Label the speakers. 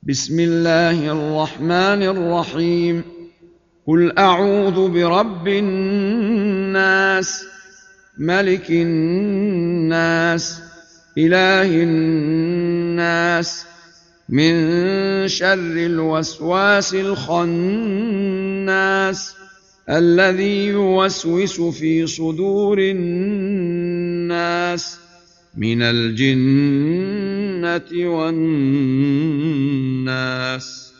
Speaker 1: بسم الله الرحمن الرحيم. قل أعوذ برب الناس، ملك الناس، إله الناس، من شر الوسواس الخناس الذي يوسوس في صدور الناس من الجنة والناس.